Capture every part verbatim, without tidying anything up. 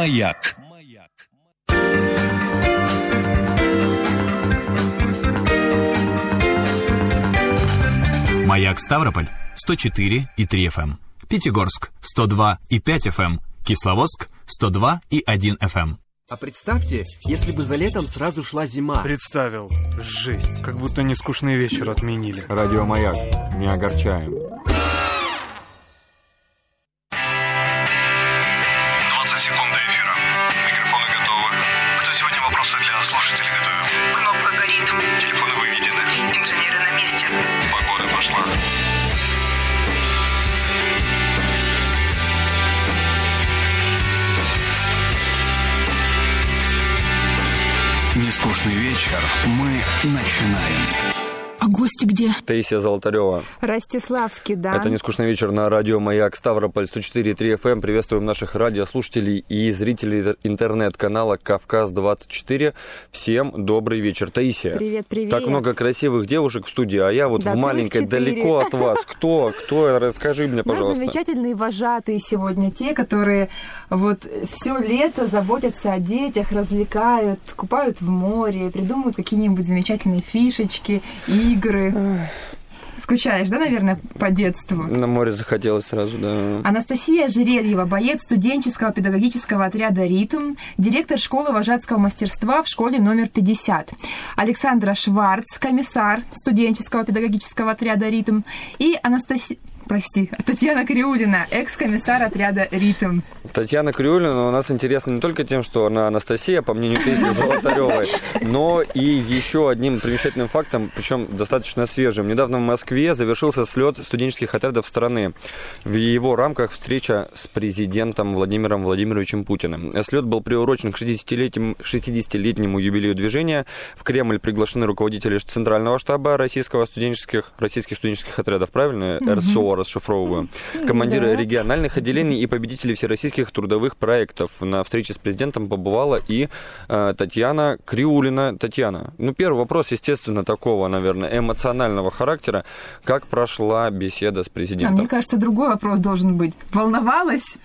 Маяк. Маяк Ставрополь сто четыре и три эф эм, Пятигорск сто два и пять эф эм, Кисловодск сто два и один эф эм. А представьте, если бы за летом сразу шла зима. Представил. Жесть. Как будто нескучный вечер отменили. Радио Маяк. Не огорчаем. двадцать секунд до эфира. Микрофоны готовы. Кто сегодня вопросы для слушателей готовил? Кнопка горит. Телефоны выведены. Инженеры на месте. Погода пошла. Нескучный вечер. Мы начинаем. А гости где? Таисия Золотарева. Ростиславский, да. Это «Нескучный вечер» на радио «Маяк» Ставрополь сто четыре и три эф эм. Приветствуем наших радиослушателей и зрителей интернет-канала «Кавказ двадцать четыре». Всем добрый вечер. Таисия. Привет, привет. Так много красивых девушек в студии, а я вот да, в маленькой, далеко от вас. Кто? Кто? Расскажи мне, пожалуйста. У нас замечательные вожатые сегодня, те, которые вот все лето заботятся о детях, развлекают, купают в море, придумывают какие-нибудь замечательные фишечки, игры. Скучаешь, да, наверное, по детству? На море захотелось сразу, да. Анастасия Жерельева, боец студенческого педагогического отряда «Ритм», директор школы вожатского мастерства в школе номер пятьдесят. Александра Шварц, комиссар студенческого педагогического отряда «Ритм». И Анастасия... Прости, Татьяна Криулина, экс-комиссар отряда «Ритм». Татьяна Криулина у нас интересна не только тем, что она Анастасия, по мнению Таисии Золотаревой, но и еще одним примечательным фактом, причем достаточно свежим. Недавно в Москве завершился слет студенческих отрядов страны. В его рамках встреча с президентом Владимиром Владимировичем Путиным. Слет был приурочен к шестидесятилетнему, шестидесятилетнему юбилею движения. В Кремль приглашены руководители Центрального штаба российского студенческих, российских студенческих отрядов, правильно? эр эс о расшифровываю. Командиры да. региональных отделений и победители всероссийских трудовых проектов. На встрече с президентом побывала и э, Татьяна Криулина. Татьяна, ну первый вопрос, естественно, такого, наверное, эмоционального характера. Как прошла беседа с президентом? А мне кажется, другой вопрос должен быть. Волновалась?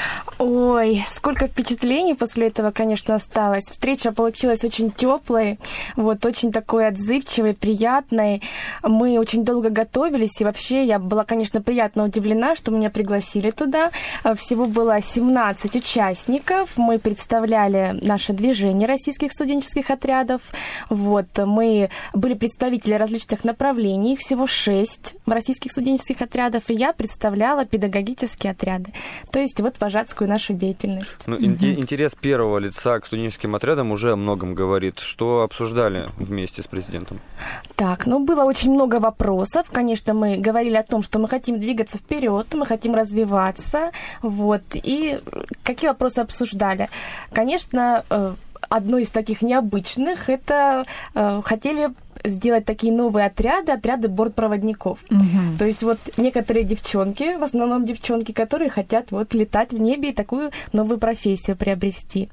Ой, сколько впечатлений после этого, конечно, осталось. Встреча получилась очень теплой, вот, очень такой отзывчивой, приятной. Мы очень долго готовились, и вообще я была, конечно, приятно удивлена, что меня пригласили туда. Всего было семнадцать участников. Мы представляли наше движение российских студенческих отрядов. Вот, мы были представители различных направлений, всего шесть российских студенческих отрядов, и я представляла педагогические отряды. То есть вот вожатскую нашу деятельность. Ну, угу. Интерес первого лица к студенческим отрядам уже о многом говорит. Что обсуждали вместе с президентом? Так, ну, было очень много вопросов. Конечно, мы говорили о том, что мы хотим двигаться вперед, мы хотим развиваться. Вот. И какие вопросы обсуждали? Конечно, одно из таких необычных, это хотели сделать такие новые отряды, отряды бортпроводников. Угу. То есть вот некоторые девчонки, в основном девчонки, которые хотят вот летать в небе и такую новую профессию приобрести.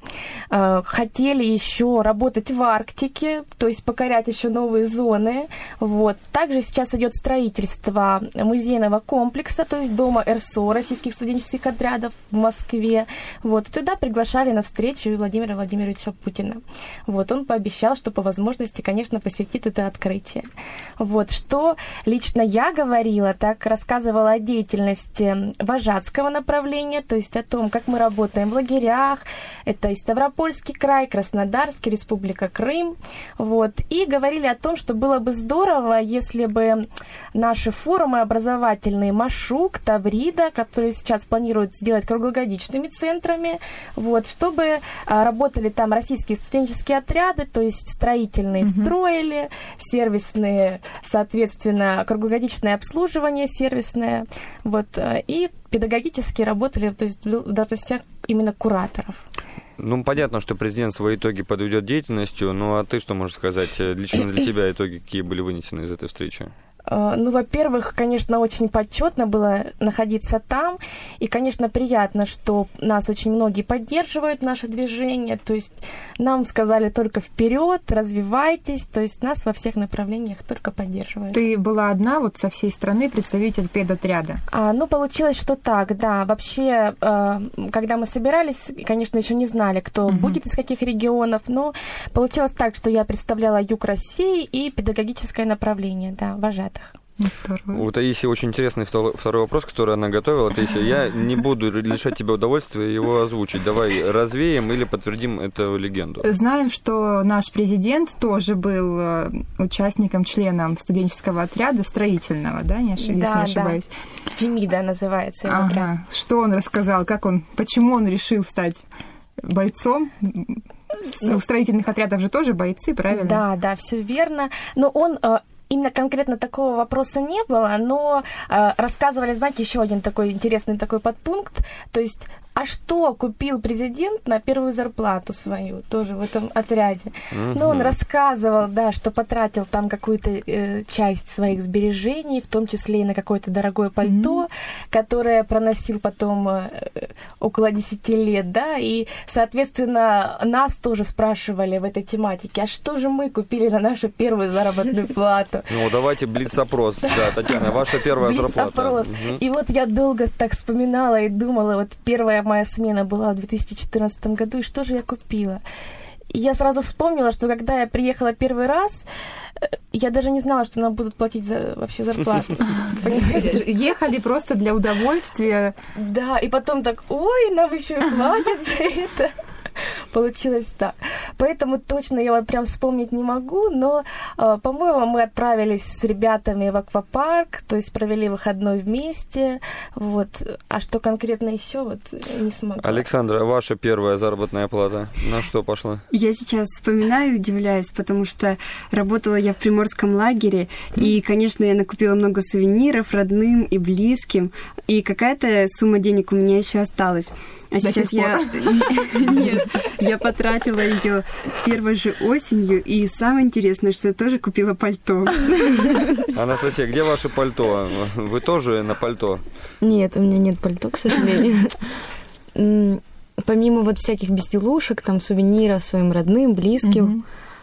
Хотели еще работать в Арктике, то есть покорять еще новые зоны. Вот. Также сейчас идет строительство музейного комплекса, то есть дома эр эс о, российских студенческих отрядов в Москве. Вот. Туда приглашали на встречу Владимира Владимировича Путина. Вот. Он пообещал, что по возможности, конечно, посетит это открытие. Вот. Что лично я говорила, так рассказывала о деятельности вожатского направления, то есть о том, как мы работаем в лагерях. Это и Ставропольский край, Краснодарский, Республика Крым. Вот. И говорили о том, что было бы здорово, если бы наши форумы образовательные Машук, Таврида, которые сейчас планируют сделать круглогодичными центрами, вот, чтобы работали там российские студенческие отряды, то есть строительные mm-hmm. строили, сервисные, соответственно, круглогодичное обслуживание сервисное, вот, и педагогически работали, то есть в должностях именно кураторов. Ну, понятно, что президент свои итоги подведет деятельностью, ну, а ты что можешь сказать? Лично для тебя итоги какие были вынесены из этой встречи? Ну, во-первых, конечно, очень почетно было находиться там, и, конечно, приятно, что нас очень многие поддерживают, наше движение, то есть нам сказали только вперед, развивайтесь, то есть нас во всех направлениях только поддерживают. Ты была одна вот со всей страны представитель педотряда? А, ну, получилось, что так, да. Вообще, э, когда мы собирались, конечно, еще не знали, кто uh-huh. будет из каких регионов, но получилось так, что я представляла Юг России и педагогическое направление, да, вожатых. Здорово. У Таисии очень интересный второй вопрос, который она готовила. Таисия, я не буду лишать тебя удовольствия его озвучить. Давай развеем или подтвердим эту легенду. Знаем, что наш президент тоже был участником, членом студенческого отряда строительного, да, не ошибаюсь? Да, не ошибаюсь. Да. Фемида называется его ага. отряд. Что он рассказал, как он, почему он решил стать бойцом? У строительных отрядов же тоже бойцы, правильно? Да, да, все верно. Но он... Именно конкретно такого вопроса не было, но э, рассказывали, знаете, еще один такой интересный такой подпункт, то есть, а что купил президент на первую зарплату свою, тоже в этом отряде. Mm-hmm. Ну, он рассказывал, да, что потратил там какую-то э, часть своих сбережений, в том числе и на какое-то дорогое пальто, mm-hmm. которое проносил потом э, около десяти лет, да, и, соответственно, нас тоже спрашивали в этой тематике, а что же мы купили на нашу первую заработную плату? Ну, давайте блиц-опрос. Да, Татьяна, ваша первая зарплата. Блиц-опрос. Угу. И вот я долго так вспоминала и думала, вот первая моя смена была в две тысячи четырнадцатом году, и что же я купила? И я сразу вспомнила, что когда я приехала первый раз, я даже не знала, что нам будут платить за, вообще зарплату. Ехали просто для удовольствия. Да, и потом так, ой, нам еще и платят за это. Получилось так. Поэтому точно я вот прям вспомнить не могу, но, э, по-моему, мы отправились с ребятами в аквапарк, то есть провели выходной вместе, вот. А что конкретно еще, вот, не смогла. Александра, ваша первая заработная плата на что пошла? Я сейчас вспоминаю и удивляюсь, потому что работала я в приморском лагере, mm. и, конечно, я накупила много сувениров родным и близким, и какая-то сумма денег у меня еще осталась. А До сейчас я... Нет, я потратила ее первой же осенью, и самое интересное, что я тоже купила пальто. Анастасия, где ваше пальто? Вы тоже на пальто? Нет, у меня нет пальто, к сожалению. Помимо вот всяких безделушек, там, сувениров своим родным, близким,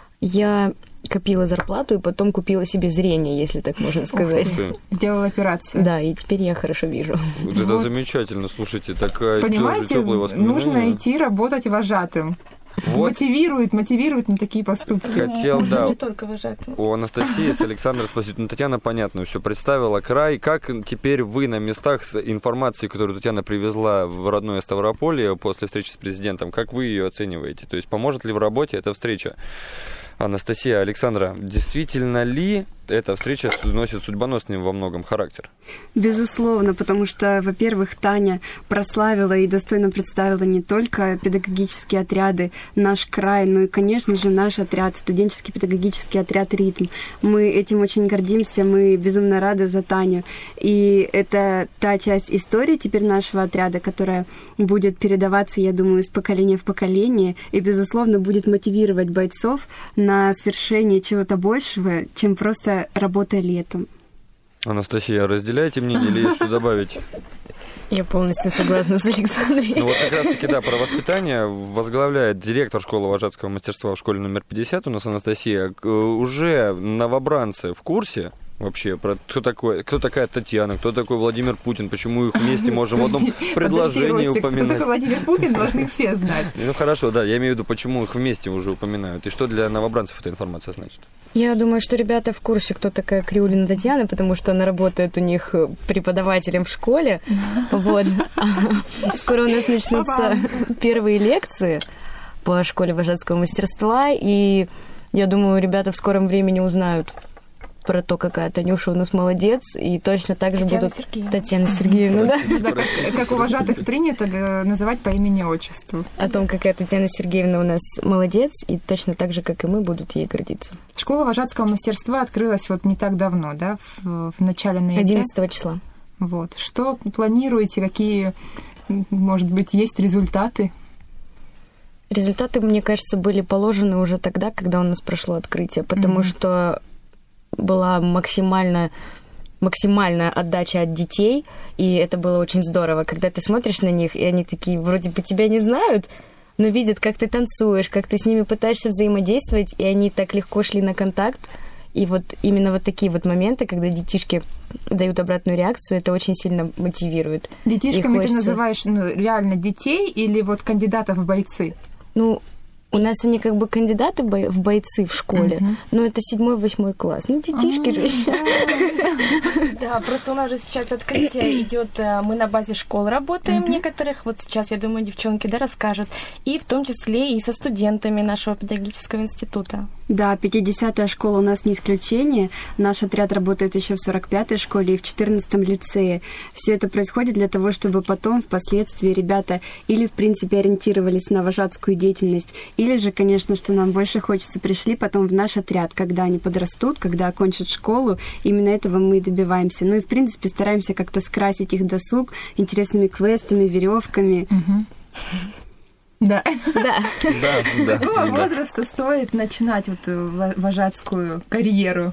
я копила зарплату и потом купила себе зрение, если так можно сказать. Сделала операцию. Да, и теперь я хорошо вижу. Вот это вот. Замечательно, слушайте, такая понимаете, тёплые воспоминания. Нужно идти работать вожатым. Вот. Мотивирует, мотивирует на такие поступки. Хотел, Можно да. не только вожатым. У Анастасии с Александрой спросить. Ну, Татьяна, понятно, все представила край. Как теперь вы на местах с информацией, которую Татьяна привезла в родное Ставрополье после встречи с президентом, как вы ее оцениваете? То есть поможет ли в работе эта встреча? Анастасия, Александра, действительно ли эта встреча носит судьбоносный во многом характер? Безусловно, потому что, во-первых, Таня прославила и достойно представила не только педагогические отряды «Наш край», но и, конечно же, наш отряд, студенческий педагогический отряд «Ритм». Мы этим очень гордимся, мы безумно рады за Таню. И это та часть истории теперь нашего отряда, которая будет передаваться, я думаю, из поколения в поколение и, безусловно, будет мотивировать бойцов на свершение чего-то большего, чем просто работа летом. Анастасия, разделяете мнение или есть что добавить? Я полностью согласна с Александрой. Ну вот как раз-таки, да, про воспитание возглавляет директор школы вожатского мастерства в школе номер пятьдесят у нас Анастасия. Уже новобранцы в курсе вообще про кто такой, кто такая Татьяна, кто такой Владимир Путин, почему их вместе можем в одном предложении упоминать. Кто такой Владимир Путин, должны все знать. Ну хорошо, да, я имею в виду, почему их вместе уже упоминают, и что для новобранцев эта информация значит? Я думаю, что ребята в курсе, кто такая Криулина Татьяна, потому что она работает у них преподавателем в школе. Вот. Скоро у нас начнутся первые лекции по школе вожатского мастерства, и я думаю, ребята в скором времени узнают про то, какая Танюша у нас молодец, и точно так же Татьяна будут... Сергеевна. Татьяна Сергеевна, да? Да, как, как у вожатых принято называть по имени-отчеству. О том, какая Татьяна Сергеевна у нас молодец, и точно так же, как и мы, будут ей гордиться. Школа вожатского мастерства открылась вот не так давно, да, в, в начале ноября. одиннадцатого числа. Вот. Что планируете, какие, может быть, есть результаты? Результаты, мне кажется, были положены уже тогда, когда у нас прошло открытие, потому mm-hmm. что была максимально максимальная отдача от детей, и это было очень здорово, когда ты смотришь на них, и они такие вроде бы тебя не знают, но видят, как ты танцуешь, как ты с ними пытаешься взаимодействовать, и они так легко шли на контакт. И вот именно вот такие вот моменты, когда детишки дают обратную реакцию, это очень сильно мотивирует. Детишками хочется... ты называешь ну, реально детей или вот кандидатов в бойцы? Ну, у нас они как бы кандидаты в бойцы в школе, uh-huh. но это седьмой-восьмой класс. Ну, детишки же еще. Да, просто у нас же сейчас открытие идет. Мы на базе школ работаем некоторых. Вот сейчас, я думаю, девчонки, да, расскажут. И в том числе и со студентами нашего педагогического института. Да, пятидесятая школа у нас не исключение. Наш отряд работает еще в сорок пятой школе и в четырнадцатом лицее. Все это происходит для того, чтобы потом, впоследствии, ребята или, в принципе, ориентировались на вожатскую деятельность, или же, конечно, что нам больше хочется, пришли потом в наш отряд, когда они подрастут, когда окончат школу. Именно этого мы и добиваемся. Ну и, в принципе, стараемся как-то скрасить их досуг интересными квестами, веревками. Да. Да. С какого возраста стоит начинать вот вожатскую карьеру?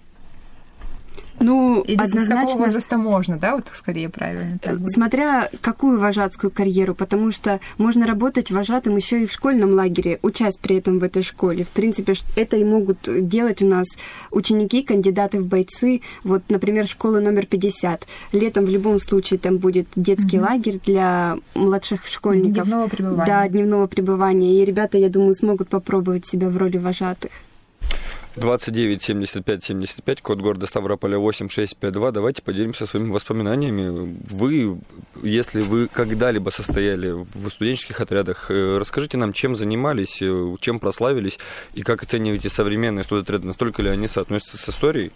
Ну, или однозначно... с какого возраста можно, да, вот скорее правильно так будет. Смотря какую вожатскую карьеру, потому что можно работать вожатым еще и в школьном лагере, учась при этом в этой школе. В принципе, это и могут делать у нас ученики, кандидаты в бойцы. Вот, например, школа номер пятьдесят. Летом в любом случае там будет детский угу. лагерь для младших школьников. Дневного пребывания. Да, дневного пребывания. И ребята, я думаю, смогут попробовать себя в роли вожатых. двадцать девять семьдесят пять семьдесят пять, код города Ставрополя восемь шесть пять два. Давайте поделимся своими воспоминаниями. Вы, если вы когда-либо состояли в студенческих отрядах, расскажите нам, чем занимались, чем прославились, и как оцениваете современные студотряды, настолько ли они соотносятся с историей?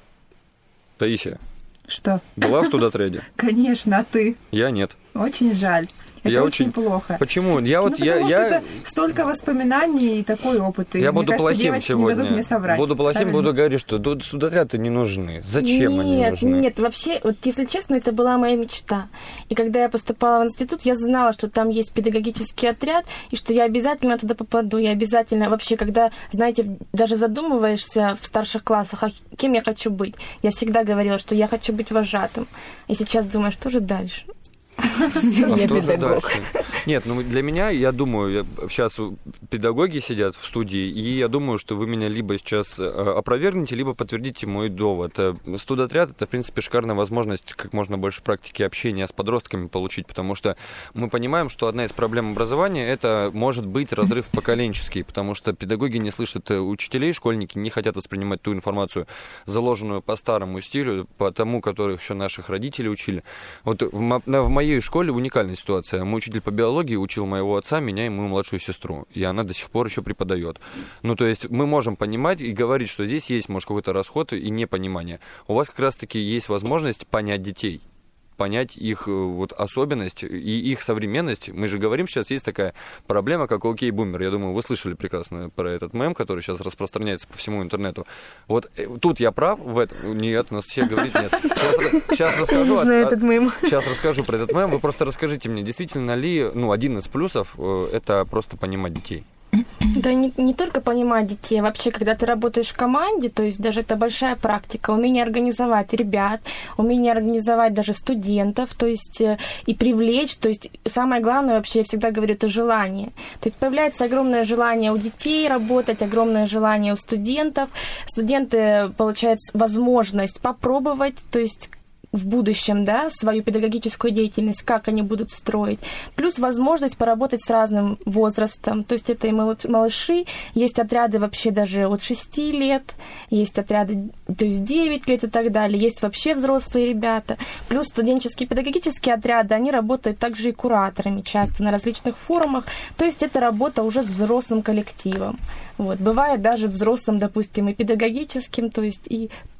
Таисия. Что? Была в студотряде? Конечно, а ты? Я нет. Очень жаль. Это я очень, очень плохо. Почему? Я вот ну, я, потому я... что это столько воспоминаний и такой опыт. И я мне буду кажется, плохим сегодня. Не дадут мне соврать. Буду плохим, правильно? буду говорить, что студотряды не нужны. Зачем нет, они нужны? Нет, нет, вообще, вот если честно, это была моя мечта. И когда я поступала в институт, я знала, что там есть педагогический отряд, и что я обязательно туда попаду. Я обязательно, вообще, когда, знаете, даже задумываешься в старших классах, а кем я хочу быть, я всегда говорила, что я хочу быть вожатым. И сейчас думаю, что же дальше? А я педагог. Нет, ну для меня, я думаю, я, сейчас педагоги сидят в студии, и я думаю, что вы меня либо сейчас опровергнете, либо подтвердите мой довод. Студотряд — это, в принципе, шикарная возможность как можно больше практики общения с подростками получить, потому что мы понимаем, что одна из проблем образования — это может быть разрыв поколенческий, потому что педагоги не слышат учителей, школьники не хотят воспринимать ту информацию, заложенную по старому стилю, по тому, которых еще наших родителей учили. Вот в, в моей В моей школе уникальная ситуация. Мой учитель по биологии учил моего отца, меня и мою младшую сестру. И она до сих пор еще преподает. Ну, то есть мы можем понимать и говорить, что здесь есть, может, какой-то расход и непонимание. У вас как раз-таки есть возможность понять детей, понять их вот особенность и их современность. Мы же говорим, сейчас есть такая проблема, как окей-бумер. Я думаю, вы слышали прекрасно про этот мем, который сейчас распространяется по всему интернету. Вот тут я прав в этом? Нет, Анастасия говорит нет. Сейчас, сейчас расскажу. Знаю от, этот мем. Сейчас расскажу про этот мем. Вы просто расскажите мне, действительно ли, ну, один из плюсов это просто понимать детей? Да не, не только понимать детей, вообще, когда ты работаешь в команде, то есть даже это большая практика, умение организовать ребят, умение организовать даже студентов, то есть и привлечь, то есть самое главное вообще, я всегда говорю, это желание. То есть появляется огромное желание у детей работать, огромное желание у студентов, студенты получают возможность попробовать, то есть в будущем, да, свою педагогическую деятельность, как они будут строить. Плюс возможность поработать с разным возрастом. То есть это и малыши, есть отряды вообще даже от шести лет, есть отряды, то есть девять лет и так далее, есть вообще взрослые ребята. Плюс студенческие педагогические отряды, они работают также и кураторами часто на различных форумах. То есть это работа уже с взрослым коллективом. Вот. Бывает даже взрослым, допустим, и педагогическим, то есть и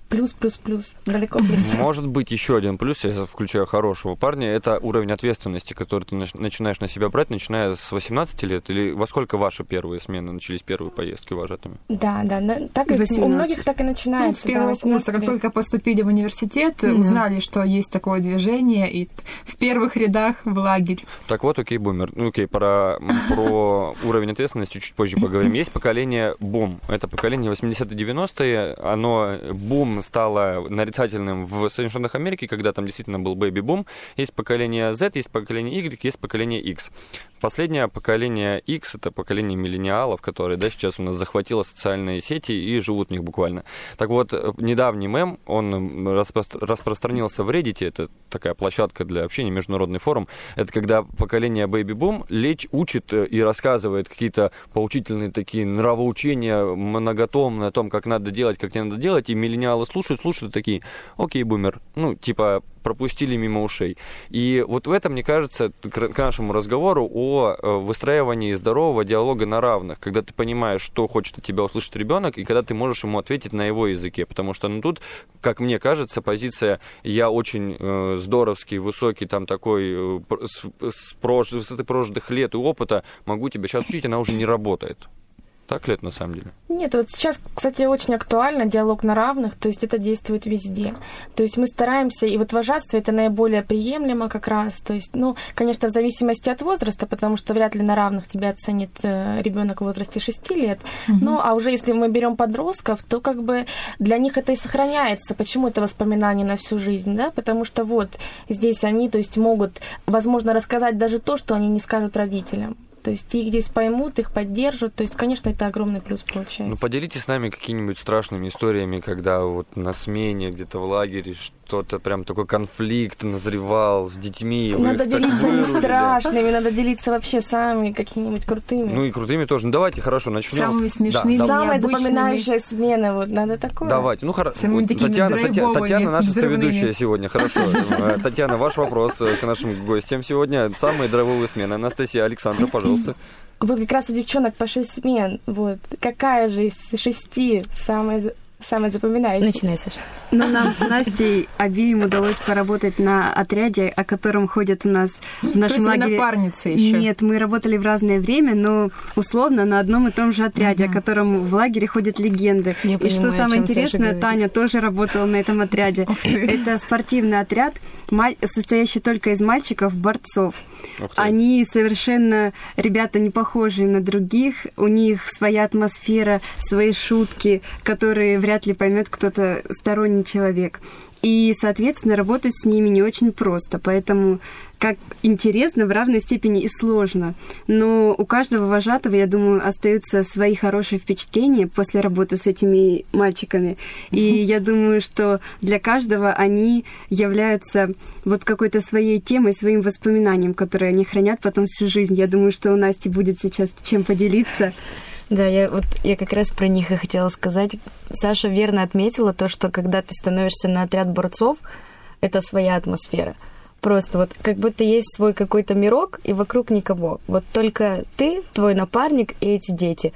плюс-плюс-плюс, далеко плюс. Может быть, еще один плюс, я включаю хорошего парня, это уровень ответственности, который ты начинаешь на себя брать, начиная с восемнадцати лет, или во сколько ваши первые смены начались, первые поездки вожатыми? Да, да, так и, у многих так и начинается. Ну, с первого да, курса, как только поступили в университет, mm-hmm. узнали, что есть такое движение, и в первых рядах в лагерь. Так вот, окей, бумер. Ну, окей, про, про уровень ответственности чуть позже поговорим. Есть поколение бум. Это поколение восьмидесятые девяностые. Оно, бум стало нарицательным в Соединенных Штатах Америки, когда там действительно был бэби-бум. Есть поколение Z, есть поколение Y, есть поколение X. Последнее поколение X — это поколение миллениалов, которые, да, сейчас у нас захватило социальные сети и живут в них буквально. Так вот, недавний мем, он распро- распространился в Reddit, это такая площадка для общения, международный форум. Это когда поколение бэби-бум лечь учит и рассказывает какие-то поучительные такие нравоучения многотомные о том, как надо делать, как не надо делать, и миллениалы слушают, слушают такие: окей, бумер, ну, типа, пропустили мимо ушей. И вот в этом, мне кажется, к нашему разговору о выстраивании здорового диалога на равных, когда ты понимаешь, что хочет от тебя услышать ребенок, и когда ты можешь ему ответить на его языке. Потому что, ну, тут, как мне кажется, позиция «я очень э, здоровский, высокий, там, такой, э, с, с, прож... с высоты прожитых лет и опыта, могу тебя сейчас учить», она уже не работает. Так ли это на самом деле? Нет, вот сейчас, кстати, очень актуально диалог на равных, то есть это действует везде. То есть мы стараемся, и вот вожатство это наиболее приемлемо как раз. То есть, ну, конечно, в зависимости от возраста, потому что вряд ли на равных тебя оценит э, ребенок в возрасте шести лет. Mm-hmm. Ну, а уже если мы берем подростков, то как бы для них это и сохраняется. Почему это воспоминание на всю жизнь, да? Потому что вот здесь они, то есть, могут, возможно, рассказать даже то, что они не скажут родителям. То есть их здесь поймут, их поддержат. То есть, конечно, это огромный плюс получается. Ну, поделитесь с нами какими-нибудь страшными историями, когда вот на смене, где-то в лагере, что-то прям такой конфликт назревал с детьми. Надо делиться не страшными, надо делиться вообще самыми какими-нибудь крутыми. Ну и крутыми тоже. Ну, давайте, хорошо, начнем. Самыми смешными, да, самая запоминающая смена, вот, надо такое. Давайте, ну хорошо. Татьяна, Татьяна, Татьяна наша соведущая сегодня, хорошо. Татьяна, ваш вопрос к нашим гостям сегодня. Самые драйвовые смены. Анастасия, Александра, пожалуйста. Вот как раз у девчонок по шесть смен. Вот. Какая же из шести самая, самая запоминающая? Начинай, Саша. Ну, нам с Настей обеим удалось поработать на отряде, о котором ходят у нас в нашем То есть лагере. Вы напарницы еще? Нет, мы работали в разное время, но условно на одном и том же отряде, uh-huh. о котором в лагере ходят легенды. Я и понимаю, что самое интересное, Таня говорит. тоже работала на этом отряде. Это спортивный отряд, состоящий только из мальчиков-борцов. Они совершенно, ребята, не похожие на других. У них своя атмосфера, свои шутки, которые вряд ли поймет кто-то сторонний человек. И, соответственно, работать с ними не очень просто. Поэтому как интересно, в равной степени и сложно. Но у каждого вожатого, я думаю, остаются свои хорошие впечатления после работы с этими мальчиками. И я думаю, что для каждого они являются вот какой-то своей темой, своим воспоминанием, которые они хранят потом всю жизнь. Я думаю, что у Насти будет сейчас чем поделиться. Да, я вот я как раз про них и хотела сказать. Саша верно отметила то, что когда ты становишься на отряд борцов, это своя атмосфера. Просто вот как будто есть свой какой-то мирок, и вокруг никого. Вот только ты, твой напарник и эти дети.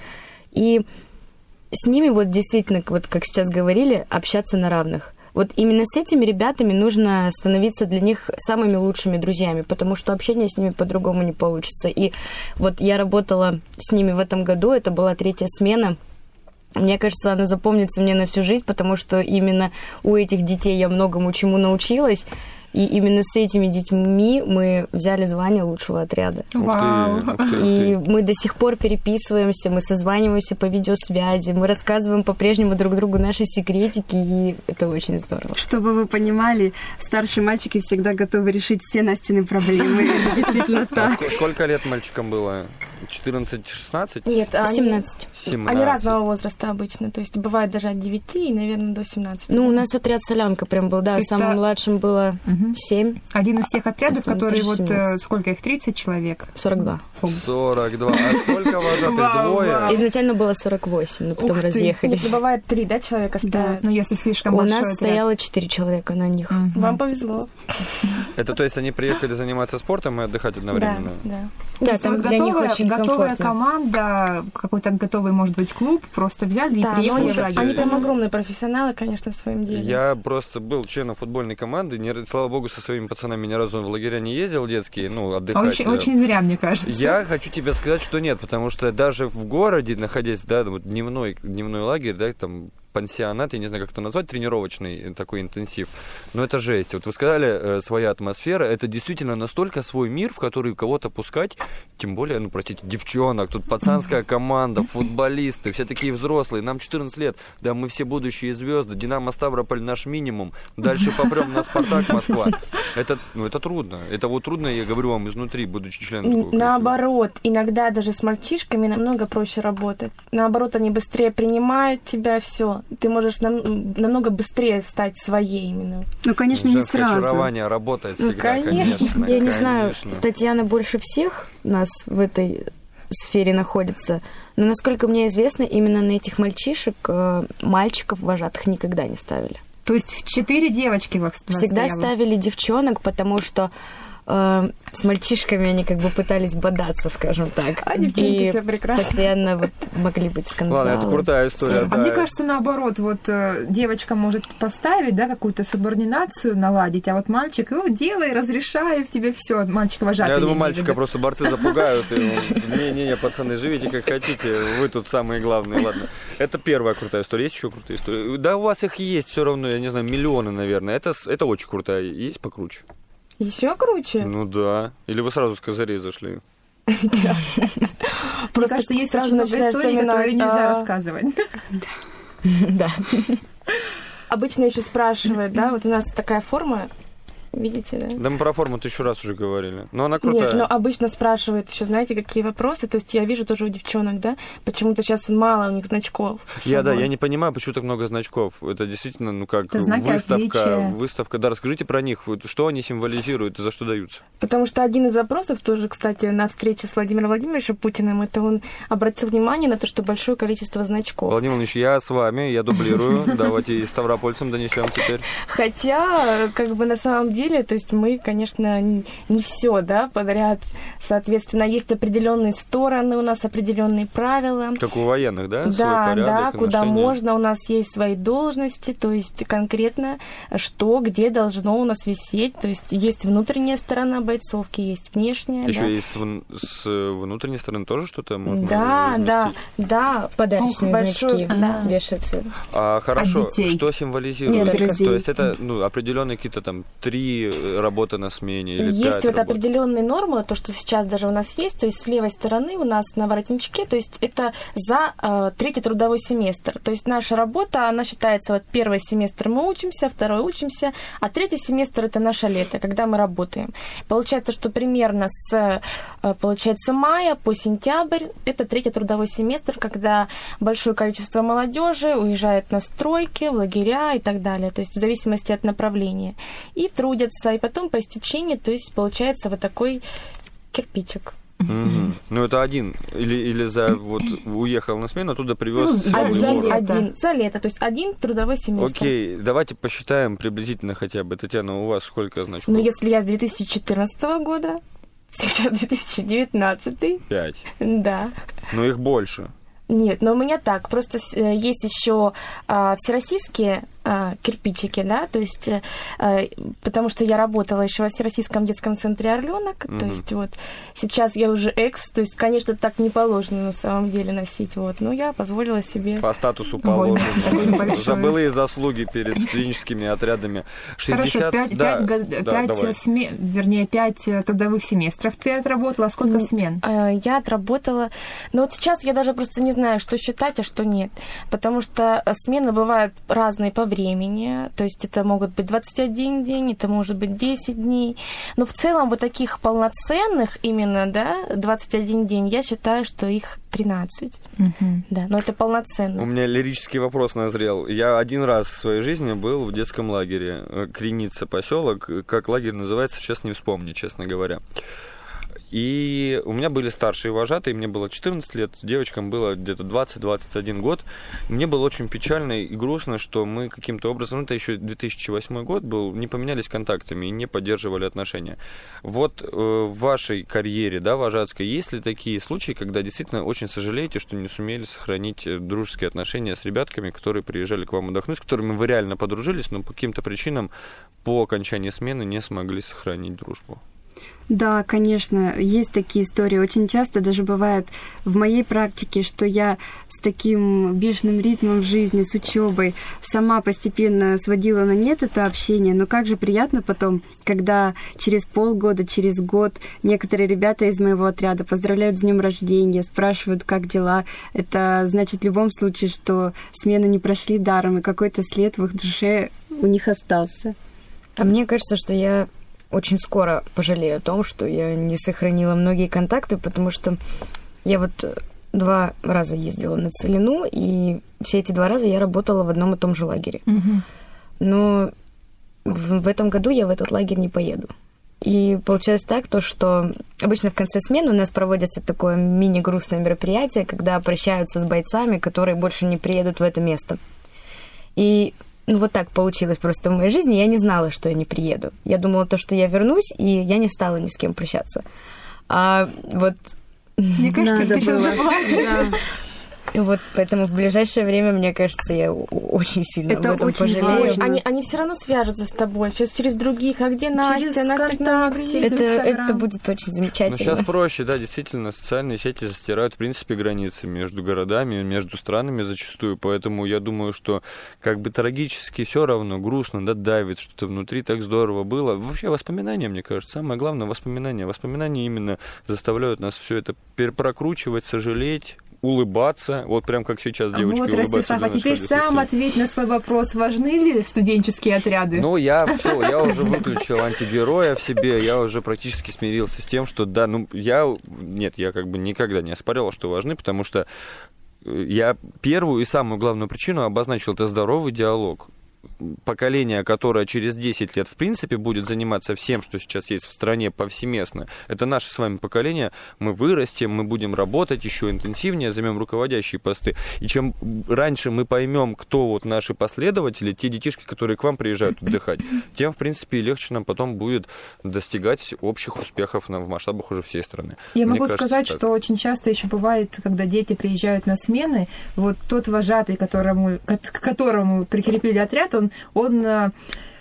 И с ними вот действительно, вот как сейчас говорили, общаться на равных. Вот именно с этими ребятами нужно становиться для них самыми лучшими друзьями, потому что общение с ними по-другому не получится. И вот я работала с ними в этом году, это была третья смена. Мне кажется, она запомнится мне на всю жизнь, потому что именно у этих детей я многому чему научилась. И именно с этими детьми мы взяли звание лучшего отряда. Вау! И мы до сих пор переписываемся, мы созваниваемся по видеосвязи, мы рассказываем по-прежнему друг другу наши секретики, и это очень здорово. Чтобы вы понимали, старшие мальчики всегда готовы решить все Настины проблемы. Это действительно так. Сколько лет мальчикам было? четырнадцать-шестнадцать? Нет, семнадцать. Они разного возраста обычно. То есть бывает даже от девяти и, наверное, до семнадцати. Ну, у нас отряд солянка прям был, да. Самым младшим было Угу. семь. Один из тех отрядов, Осталось которые даже вот, семнадцать. сколько их, тридцать человек? сорок два. сорок два. А сколько вожатых? Двое? Изначально было сорок восемь, но потом Ух ты. разъехались. Нет, бывает три, да, человека Да, ставят? ну если слишком У большой нас отряд. стояло четыре человека на них. Мгм. Вам повезло. Это то есть они приехали заниматься спортом и отдыхать Да, одновременно? да. То Да, есть там вот для них готовая, очень готовая комфортно. команда, какой-то готовый, может быть, клуб, просто взяли Да, и но приехали они, в лагерь. они прям огромные профессионалы, конечно, в своем деле. Я просто был членом футбольной команды, ни- слава богу, со своими пацанами ни разу в лагеря не ездил детские, ну, отдыхать. Очень, очень зря, мне кажется. Я хочу тебе сказать, что нет, потому что даже в городе, находясь, да, вот дневной, дневной лагерь, да, там, пансионат, я не знаю, как это назвать, тренировочный такой интенсив, но это жесть. Вот вы сказали, э, своя атмосфера, это действительно настолько свой мир, в который кого-то пускать, тем более, ну, простите, девчонок, тут пацанская команда, футболисты, все такие взрослые, нам четырнадцать лет, да, мы все будущие звезды, Динамо Ставрополь наш минимум, дальше попрем на Спартак Москва. Это, ну, это трудно, это вот трудно, я говорю вам изнутри, будучи членом такого коллектива. Наоборот, иногда даже с мальчишками намного проще работать. Наоборот, они быстрее принимают тебя, все. Ты можешь нам, намного быстрее стать своей именно. Ну, конечно, не Женское сразу. очарование работает Ну, всегда, конечно. конечно. Я не знаю, конечно. Татьяна больше всех нас в этой сфере находится, но, насколько мне известно, именно на этих мальчишек э, мальчиков вожатых никогда не ставили. То есть в четыре девочки вас Всегда стояло? ставили девчонок, потому что э, с мальчишками они как бы пытались бодаться, скажем так. А девчонки И все прекрасно. постоянно вот могли быть скандалы. Ладно, это крутая история, А да. мне кажется, наоборот, вот э, девочка может поставить, да, какую-то субординацию наладить, а вот мальчик, ну, делай, разрешаю в тебе все, мальчик вожатый. Я думаю, имею в мальчика виду. просто борцы запугают. Не-не-не, пацаны, живите как хотите, вы тут самые главные, ладно. Это первая крутая история. Есть еще крутые истории? Да у вас их есть все равно, я не знаю, миллионы, наверное. Это, с- это очень крутая. Есть покруче? Еще круче. Ну да. Или вы сразу с козырей зашли? Мне Просто кажется, есть сразу очень много начинаешь историй, которые вспоминать, нельзя а, рассказывать. Да. Обычно еще спрашивают, да, вот у нас такая форма, видите, да? Да мы про форму тысячу раз уже говорили. Но она крутая. Нет, но обычно спрашивают еще, знаете, какие вопросы. То есть я вижу тоже у девчонок, да, почему-то сейчас мало у них значков. с Я, да, собой. я не понимаю, почему так много значков. Это действительно, ну как, Это знаки выставка, отличия. выставка. Да, расскажите про них, вот что они символизируют и за что даются. Потому что один из вопросов тоже, кстати, на встрече с Владимиром Владимировичем Путиным, это он обратил внимание на то, что большое количество значков. Владимир Владимирович, я с вами, я дублирую. Давайте и ставропольцам донесем теперь. Хотя, как бы на самом деле, то есть мы, конечно, не все, да, подряд. Соответственно, есть определенные стороны, у нас определенные правила. Как у военных, да? Свой Да, порядок, да, куда отношения. можно, у нас есть свои должности, то есть конкретно что, где должно у нас висеть, то есть есть внутренняя сторона бойцовки, есть внешняя. Еще да. и с, вн- с внутренней стороны тоже что-то можно Да, да, разместить? да. Подарочные Большой- значки да. вешаются. А хорошо, От детей. что символизирует? Нет, друзей. То есть это ну, определенные какие-то там три работы на смене или Есть пять вот работ? определенные нормы, то, что сейчас даже у нас есть, то есть с левой стороны у нас на воротничке, то есть это за э, третий трудовой семестр. То есть наша работа, она считается, вот первый семестр мы учимся, второй учимся, а третий семестр это наше лето, когда мы работаем. Получается, что примерно с, э, получается, мая по сентябрь это третий трудовой семестр, когда большое количество молодежи уезжает на стройки, в лагеря и так далее, то есть в зависимости от направления. И трудятся, и потом по истечении, то есть получается вот такой кирпичик. Мгм. Ну это один или или за вот уехал на смену, оттуда привез Ну, целый за- Один, город. лето. один, за лето, то есть один трудовой семестр. Окей, давайте посчитаем приблизительно хотя бы. Татьяна, у вас сколько значков? Ну, если я с две тысячи четырнадцатого года, сейчас две тысячи девятнадцатый, Пять. да. Но их больше. Нет, но у меня так, просто с- э, есть еще а, всероссийские а, кирпичики, да, то есть, э, э, потому что я работала еще во Всероссийском детском центре «Орленок», то Мгм. есть вот сейчас я уже экс, то есть, конечно, так не положено на самом деле носить, вот, но я позволила себе. По статусу Ой, положено. спасибо большое. За былые заслуги перед студенческими отрядами. Хорошо, шестьдесят пять, да, пять год- да, пять давай. смен, вернее, пять э, трудовых семестров ты отработала, а сколько М, смен? Э, Я отработала... Но вот сейчас я даже просто не знаю, что считать, а что нет. Потому что э, смены бывают разные по времени. времени, то есть это могут быть двадцать один день, это может быть десять дней, но в целом вот таких полноценных именно, да, двадцать один день, я считаю, что их тринадцать. Uh-huh. Да, но это полноценно. У меня лирический вопрос назрел. Я один раз в своей жизни был в детском лагере. Креница, поселок. Как лагерь называется, сейчас не вспомню, честно говоря. И у меня были старшие вожатые, мне было четырнадцать лет, девочкам было где-то двадцать-двадцать один год. Мне было очень печально и грустно, что мы каким-то образом, ну, это еще две тысячи восьмой год был, не поменялись контактами и не поддерживали отношения. Вот э, в вашей карьере, да, вожатской, есть ли такие случаи, когда действительно очень сожалеете, что не сумели сохранить дружеские отношения с ребятками, которые приезжали к вам отдохнуть, с которыми вы реально подружились, но по каким-то причинам по окончании смены не смогли сохранить дружбу? Да, конечно, есть такие истории. Очень часто даже бывает в моей практике, что я с таким бешеным ритмом в жизни, с учебой сама постепенно сводила на нет это общение. Но как же приятно потом, когда через полгода, через год некоторые ребята из моего отряда поздравляют с днем рождения, спрашивают, как дела. Это значит в любом случае, что смены не прошли даром, и какой-то след в их душе у них остался. А мне кажется, что я очень скоро пожалею о том, что я не сохранила многие контакты, потому что я вот два раза ездила на Целину, и все эти два раза я работала в одном и том же лагере. Mm-hmm. Но в, в этом году я в этот лагерь не поеду. И получилось так, то, что обычно в конце смены у нас проводится такое мини-грустное мероприятие, когда прощаются с бойцами, которые больше не приедут в это место. И ну, вот так получилось просто в моей жизни. Я не знала, что я не приеду. Я думала, то, что я вернусь, и я не стала ни с кем прощаться. А вот... Мне кажется, ты сейчас заплачешь. Вот поэтому в ближайшее время, мне кажется, я очень сильно это об этом очень пожалею. важно. Они, они все равно свяжутся с тобой. Сейчас через других. А где Настя? Через Настя ВКонтакте, это, это будет очень замечательно. Ну, сейчас проще, да, действительно, социальные сети стирают, в принципе, границы между городами, между странами зачастую, поэтому я думаю, что как бы трагически все равно, грустно, да, давит, что-то внутри так здорово было. Вообще воспоминания, мне кажется, самое главное воспоминания. Воспоминания именно заставляют нас все это прокручивать, сожалеть, улыбаться, вот прям как сейчас девочки вот, улыбаются. Ростислав, а теперь сам ответь на свой вопрос, важны ли студенческие отряды? Ну, я все, я уже выключил антигероя в себе, я уже практически смирился с тем, что да, ну, я, нет, я как бы никогда не оспаривал, что важны, потому что я первую и самую главную причину обозначил, это здоровый диалог. Поколение, которое через десять лет, в принципе, будет заниматься всем, что сейчас есть в стране повсеместно, это наше с вами поколение, мы вырастем, мы будем работать еще интенсивнее, займем руководящие посты. И чем раньше мы поймем, кто вот наши последователи, те детишки, которые к вам приезжают отдыхать, тем, в принципе, легче нам потом будет достигать общих успехов в масштабах уже всей страны. Я Мне могу кажется, сказать, так. что очень часто еще бывает, когда дети приезжают на смены, вот тот вожатый, которому, к которому прикрепили отряд, он, он а,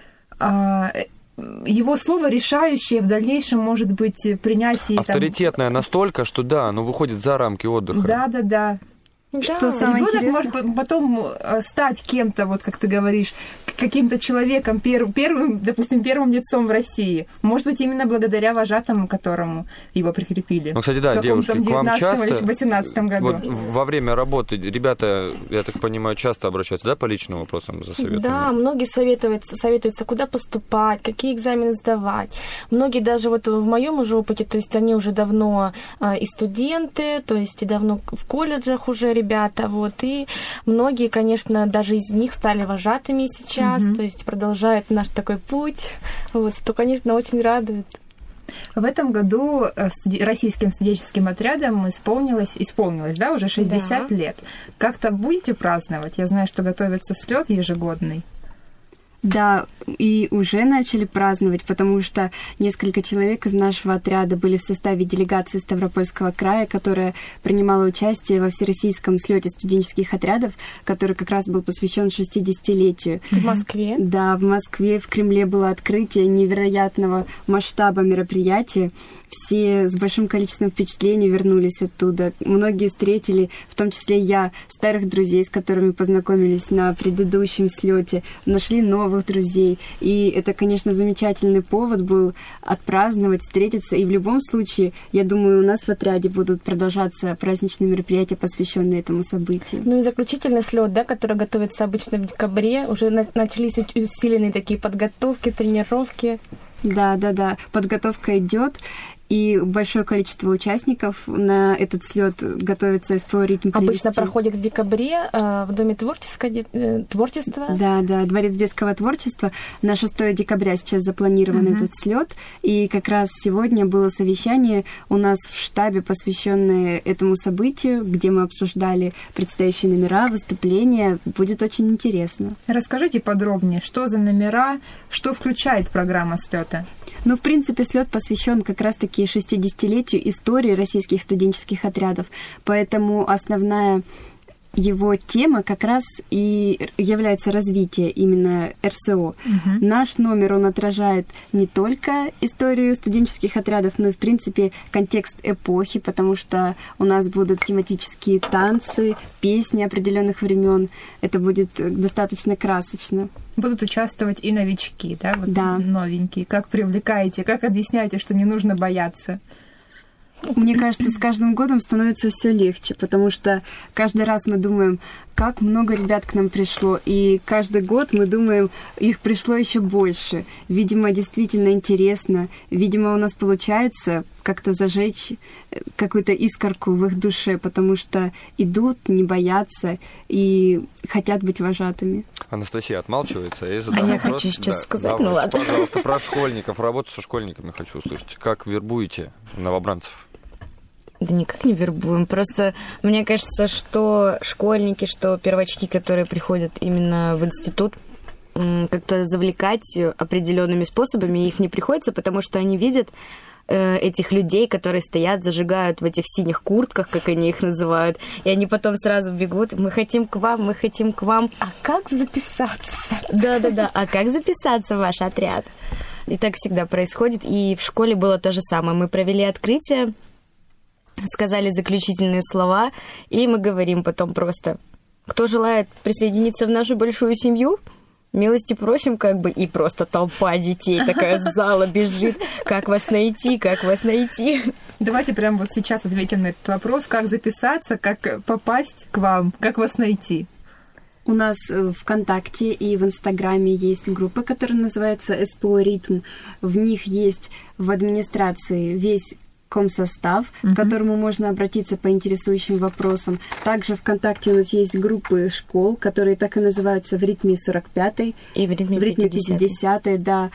а, его слово решающее в дальнейшем может быть принятие... Авторитетное там... настолько, что да, оно выходит за рамки отдыха. Да-да-да. Что да, самое ребенок интересное... может потом стать кем-то, вот как ты говоришь, каким-то человеком, первым, первым, допустим, первым лицом в России. Может быть, именно благодаря вожатому, которому его прикрепили. Ну, кстати, да, в девушки, к вам часто... или восемнадцатом году. Вот во время работы ребята, я так понимаю, часто обращаются, да, по личным вопросам за советом? Да, многие советуются, советуются, куда поступать, какие экзамены сдавать. Многие даже вот в моем уже опыте, то есть они уже давно э, и студенты, то есть и давно в колледжах уже ребята, вот, и многие, конечно, даже из них стали вожатыми сейчас, mm-hmm. то есть продолжают наш такой путь, вот, что, конечно, очень радует. В этом году студи- российским студенческим отрядам исполнилось, исполнилось, да, уже шестьдесят да. лет. Как-то будете праздновать? Я знаю, что готовится слет ежегодный. Да, и уже начали праздновать, потому что несколько человек из нашего отряда были в составе делегации Ставропольского края, которая принимала участие во всероссийском слете студенческих отрядов, который как раз был посвящен шестидесятилетию. В Москве? Да, в Москве, в Кремле было открытие невероятного масштаба мероприятия. Все с большим количеством впечатлений вернулись оттуда. Многие встретили, в том числе я, старых друзей, с которыми познакомились на предыдущем слете, нашли новых новых друзей. И это, конечно, замечательный повод был отпраздновать, встретиться. И в любом случае, я думаю, у нас в отряде будут продолжаться праздничные мероприятия, посвященные этому событию. Ну и заключительный слет, да, который готовится обычно в декабре, уже на- начались усиленные такие подготовки, тренировки. Да, да, да. Подготовка идет. И большое количество участников на этот слет готовится СПО «Ритм» привести. Обычно проходит в декабре э, в Доме творческого, э, творчества. Да, да, Дворец детского творчества. На шестое декабря сейчас запланирован uh-huh. этот слет. И как раз сегодня было совещание у нас в штабе, посвященное этому событию, где мы обсуждали предстоящие номера, выступления. Будет очень интересно. Расскажите подробнее, что за номера, что включает программа слета? Ну, в принципе, слет посвящен как раз-таки шестидесятилетию истории российских студенческих отрядов. Поэтому основная его тема как раз и является развитие именно эр эс о. Угу. Наш номер, он отражает не только историю студенческих отрядов, но и, в принципе, контекст эпохи, потому что у нас будут тематические танцы, песни определенных времен. Это будет достаточно красочно. Будут участвовать и новички, да, вот да. новенькие. Как привлекаете, как объясняете, что не нужно бояться? Мне кажется, с каждым годом становится все легче, потому что каждый раз мы думаем, как много ребят к нам пришло, и каждый год мы думаем, их пришло еще больше. Видимо, действительно интересно. Видимо, у нас получается как-то зажечь какую-то искорку в их душе, потому что идут, не боятся и хотят быть вожатыми. Анастасия отмалчивается, я задам а вопрос. Я хочу сейчас да, сказать, да, ну ладно. Пожалуйста, про школьников, работу со школьниками хочу услышать. Как вербуете новобранцев? Да никак не вербуем. Просто мне кажется, что школьники, что первочки, которые приходят именно в институт, как-то завлекать определенными способами их не приходится, потому что они видят э, этих людей, которые стоят, зажигают в этих синих куртках, как они их называют, и они потом сразу бегут: мы хотим к вам, мы хотим к вам. А как записаться? Да-да-да, а как записаться в ваш отряд? И так всегда происходит. И в школе было то же самое. Мы провели открытие, сказали заключительные слова, и мы говорим потом просто: кто желает присоединиться в нашу большую семью, милости просим, как бы, и просто толпа детей такая с зала бежит. Как вас найти, как вас найти? Давайте прямо вот сейчас ответим на этот вопрос. Как записаться, как попасть к вам, как вас найти? У нас в ВКонтакте и в Инстаграме есть группа, которая называется СПО «Ритм». В них есть в администрации весь комсостав, uh-huh. к которому можно обратиться по интересующим вопросам. Также ВКонтакте у нас есть группы школ, которые так и называются «В ритме сорок пятый», и «В ритме, в ритме пятидесятый», да.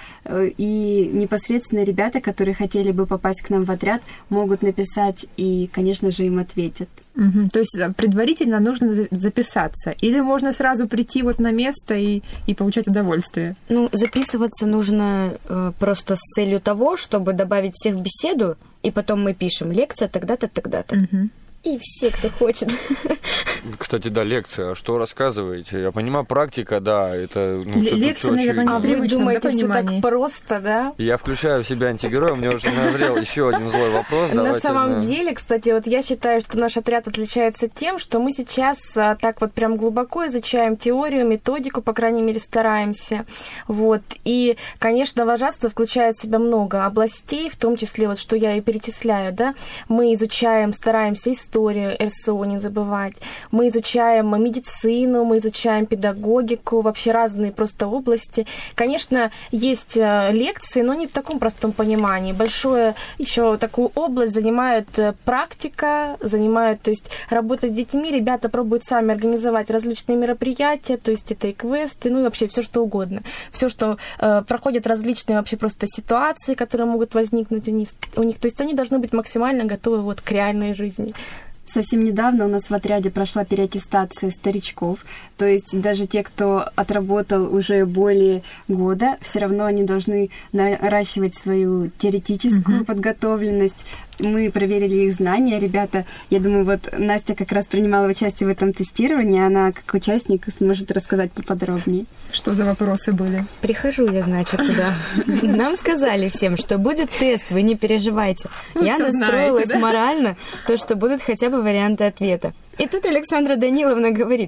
И непосредственно ребята, которые хотели бы попасть к нам в отряд, могут написать, и, конечно же, им ответят. Угу. То есть предварительно нужно записаться? Или можно сразу прийти вот на место и, и получать удовольствие? Ну, записываться нужно э, просто с целью того, чтобы добавить всех в беседу, и потом мы пишем: лекция тогда-то, тогда-то. Угу. И все, кто хочет. Кстати, да, лекция. Что рассказываете? Я понимаю, практика, да, это... Ну, лекция, наверное, не в привычном, а вы думаете, да, все понимании? так просто, да? Я включаю в себя антигероя, мне уже назрел еще один злой вопрос. На Давайте, самом да. деле, кстати, вот я считаю, что наш отряд отличается тем, что мы сейчас а, так вот прям глубоко изучаем теорию, методику, по крайней мере, стараемся. Вот. И, конечно, вожатство включает в себя много областей, в том числе, вот что я и перечисляю, да. Мы изучаем, стараемся историю, историю эр эс о не забывать. Мы изучаем медицину, мы изучаем педагогику, вообще разные просто области. Конечно, есть лекции, но не в таком простом понимании. Большую еще такую область занимает практика, занимает, то есть работа с детьми. Ребята пробуют сами организовать различные мероприятия, то есть это и квесты, ну и вообще все что угодно. Все, что э, проходят различные вообще просто ситуации, которые могут возникнуть у них, у них. То есть они должны быть максимально готовы вот к реальной жизни. Совсем недавно у нас в отряде прошла переаттестация старичков, то есть даже те, кто отработал уже более года, все равно они должны наращивать свою теоретическую uh-huh. подготовленность. Мы проверили их знания, ребята. Я думаю, вот Настя как раз принимала участие в этом тестировании, она как участник сможет рассказать поподробнее. Что за вопросы были? Прихожу я, значит, туда. Нам сказали всем, что будет тест, вы не переживайте. Вы я настроилась знаете, да? морально, то, что будут хотя бы варианты ответа. И тут Александра Даниловна говорит: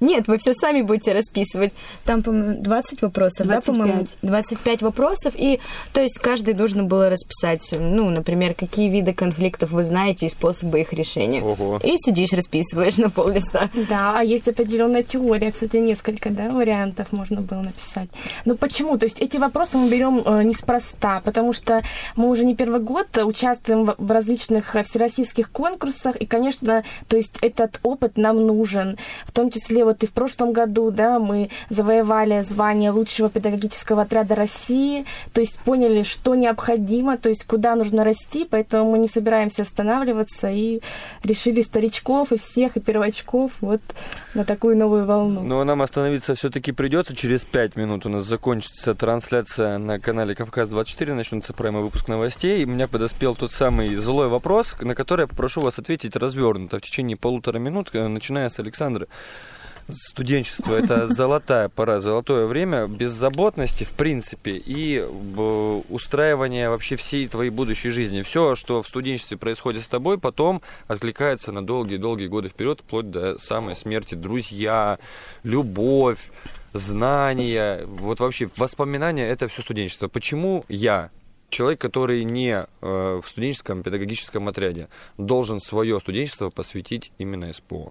Нет, вы все сами будете расписывать. Там, по-моему, двадцать вопросов, двадцать пять. Да, по-моему? двадцать пять вопросов. И, то есть, каждый нужно было расписать, ну, например, какие виды конфликтов вы знаете и способы их решения. Ого. И сидишь, расписываешь на пол листа. Да, а есть определенная теория, кстати, несколько, да, вариантов можно было написать. Но почему? То есть эти вопросы мы берем э, неспроста, потому что мы уже не первый год участвуем в, в различных всероссийских конкурсах, и, конечно, то есть этот опыт нам нужен. В том числе вот и в прошлом году, да, мы завоевали звание лучшего педагогического отряда России, то есть поняли, что необходимо, то есть куда нужно расти, поэтому мы не собираемся останавливаться и решили старичков и всех, и первочков вот на такую новую волну. Но нам остановиться все-таки придется. Через пять минут у нас закончится трансляция на канале Кавказ двадцать четыре, начнется прямой выпуск новостей. И у меня подоспел тот самый злой вопрос, на который я попрошу вас ответить развернуто в течение полутора минут, начиная с Александры. Студенчество – это золотая пора, золотое время беззаботности, в принципе, и устраивания вообще всей твоей будущей жизни. Все, что в студенчестве происходит с тобой, потом откликается на долгие-долгие годы вперед, вплоть до самой смерти. Друзья, любовь, знания, вот вообще воспоминания – это все студенчество. Почему я, человек, который не э, в студенческом педагогическом отряде, должен свое студенчество посвятить именно СПО?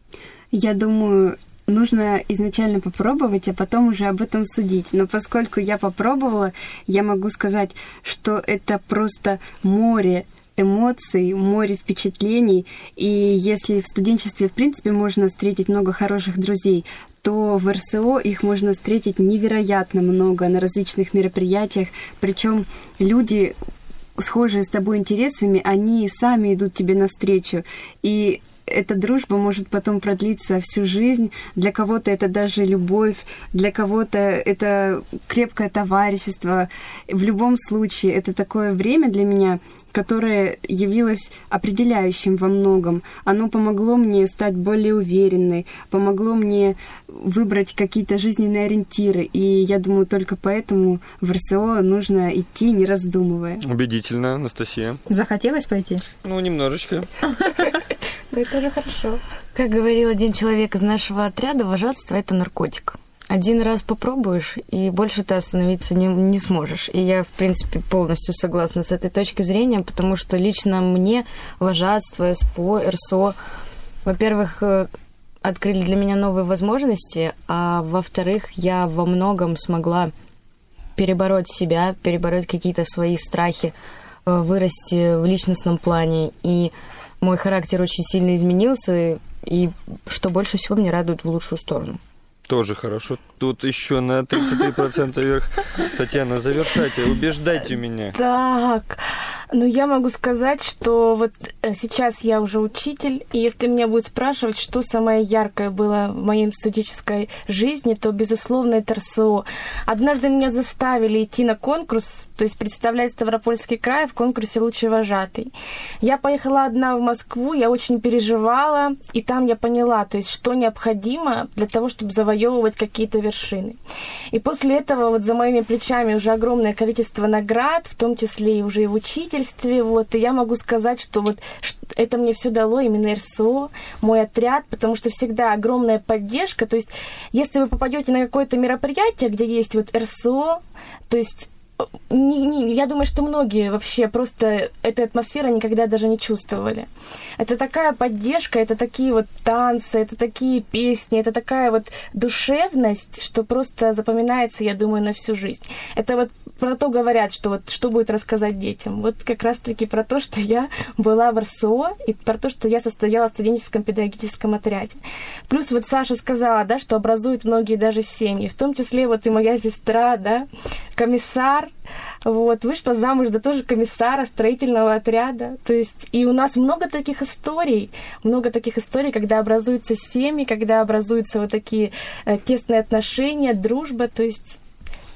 Я думаю, нужно изначально попробовать, а потом уже об этом судить. Но поскольку я попробовала, я могу сказать, что это просто море эмоций, море впечатлений. И если в студенчестве, в принципе, можно встретить много хороших друзей, то в РСО их можно встретить невероятно много на различных мероприятиях. Причем люди, схожие с тобой интересами, они сами идут тебе навстречу. И эта дружба может потом продлиться всю жизнь. Для кого-то это даже любовь, для кого-то это крепкое товарищество. В любом случае, это такое время для меня, которое явилось определяющим во многом. Оно помогло мне стать более уверенной, помогло мне выбрать какие-то жизненные ориентиры. И я думаю, только поэтому в РСО нужно идти, не раздумывая. Убедительно, Анастасия. Захотелось пойти? Ну, немножечко. Это уже хорошо. Как говорил один человек из нашего отряда, вожатство – это наркотик. Один раз попробуешь, и больше ты остановиться не, не сможешь. И я, в принципе, полностью согласна с этой точки зрения, потому что лично мне вожатство, СПО, РСО, во-первых, открыли для меня новые возможности, а во-вторых, я во многом смогла перебороть себя, перебороть какие-то свои страхи, вырасти в личностном плане. И мой характер очень сильно изменился, и что больше всего мне радует в лучшую сторону. Тоже хорошо. Тут еще на тридцать три процента вверх. Татьяна, завершайте, убеждайте меня. Так, ну я могу сказать, что вот сейчас я уже учитель, и если меня будут спрашивать, что самое яркое было в моей студенческой жизни, то, безусловно, это РСО. Однажды меня заставили идти на конкурс, то есть представлять Ставропольский край в конкурсе «Лучший вожатый». Я поехала одна в Москву, я очень переживала, и там я поняла, то есть что необходимо для того, чтобы завоевывать какие-то вершины. И после этого вот за моими плечами уже огромное количество наград, в том числе и уже и в учительстве, вот, и я могу сказать, что вот это мне все дало именно РСО, мой отряд, потому что всегда огромная поддержка, то есть если вы попадете на какое-то мероприятие, где есть вот РСО, то есть Не, не, я думаю, что многие вообще просто этой атмосферы никогда даже не чувствовали. Это такая поддержка, это такие вот танцы, это такие песни, это такая вот душевность, что просто запоминается, я думаю, на всю жизнь. Это вот про то говорят, что вот что будет рассказать детям. Вот как раз-таки про то, что я была в РСО, и про то, что я состояла в студенческом педагогическом отряде. Плюс вот Саша сказала, да, что образуют многие даже семьи, в том числе вот и моя сестра, да, комиссар, вот, вышла замуж за тоже комиссара строительного отряда. То есть и у нас много таких историй, много таких историй, когда образуются семьи, когда образуются вот такие э, тесные отношения, дружба, то есть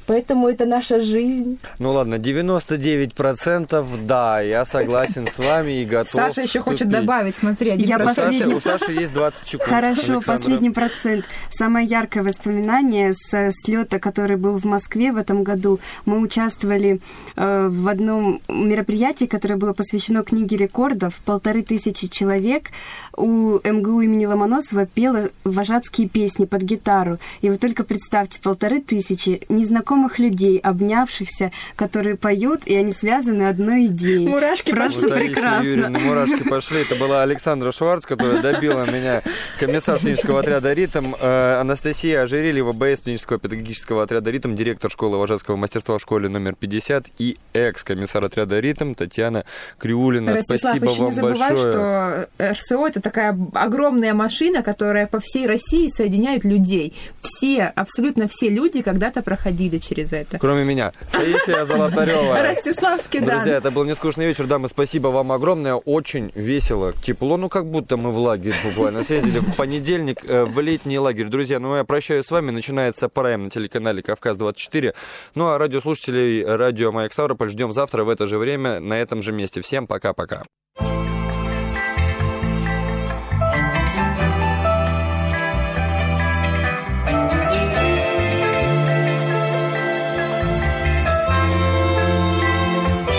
поэтому это наша жизнь. Ну ладно, девяносто девять процентов, да, я согласен с вами и готов Саша еще вступить. хочет добавить, смотри, один Я процент. последний- У Саши есть двадцать секунд. Хорошо, Александра. последний процент. Самое яркое воспоминание с слета, который был в Москве в этом году. Мы участвовали э, в одном мероприятии, которое было посвящено книге рекордов. Полторы тысячи человек у эм гэ у имени Ломоносова пело вожатские песни под гитару. И вы только представьте, полторы тысячи незнакомых людей, обнявшихся, которые поют, и они связаны одной идеей. Мурашки Просто Вот, Таисия прекрасно. Юрьевна, мурашки пошли. Это была Александра Шварц, которая добила меня, комиссар студенческого отряда «Ритм», э, Анастасия Ожерельева, бэ эс студенческого педагогического отряда «Ритм», директор школы вожатского мастерства в школе номер пятьдесят и экс-комиссар отряда «Ритм» Татьяна Криулина. Ростислав, Спасибо еще вам не забывай, большое. что эр эс о — это такая огромная машина, которая по всей России соединяет людей. Все, абсолютно все люди когда-то проходили через это. Кроме меня. Таисия Золотарева. Ростиславский, да. Друзья, это был нескучный вечер. Дамы, спасибо вам огромное. Очень весело, тепло. Ну, как будто мы в лагерь буквально съездили в понедельник э, в летний лагерь. Друзья, ну, я прощаюсь с вами. Начинается прайм на телеканале «Кавказ двадцать четыре». Ну, а радиослушателей радио «Маяк Ставрополь» ждем завтра в это же время на этом же месте. Всем пока-пока.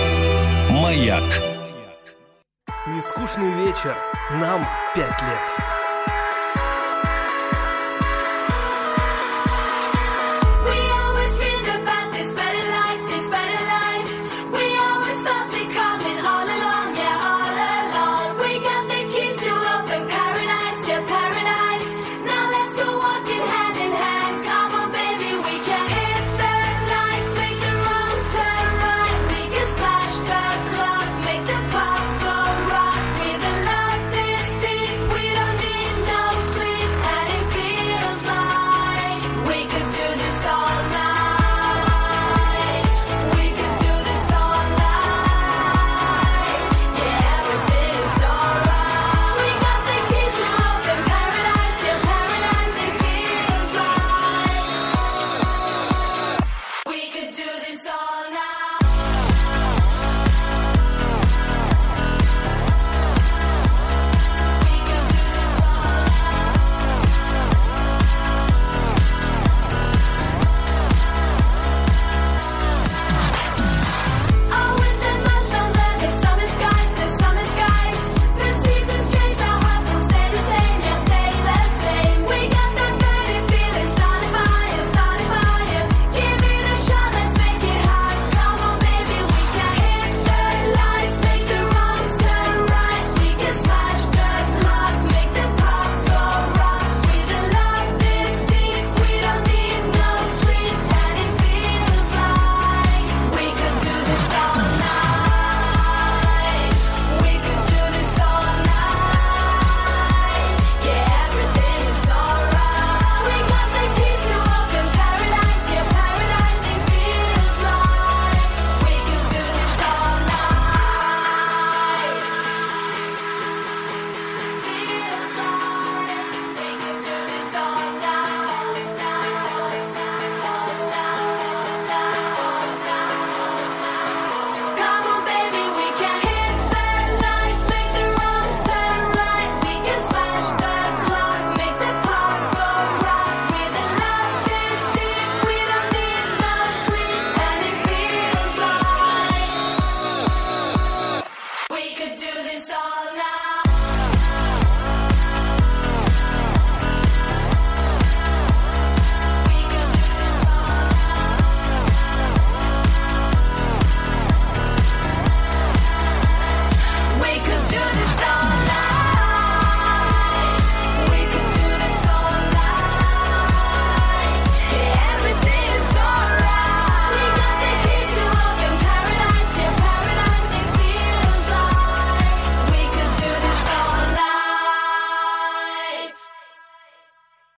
Маяк. Нескучный вечер. Нам пять лет.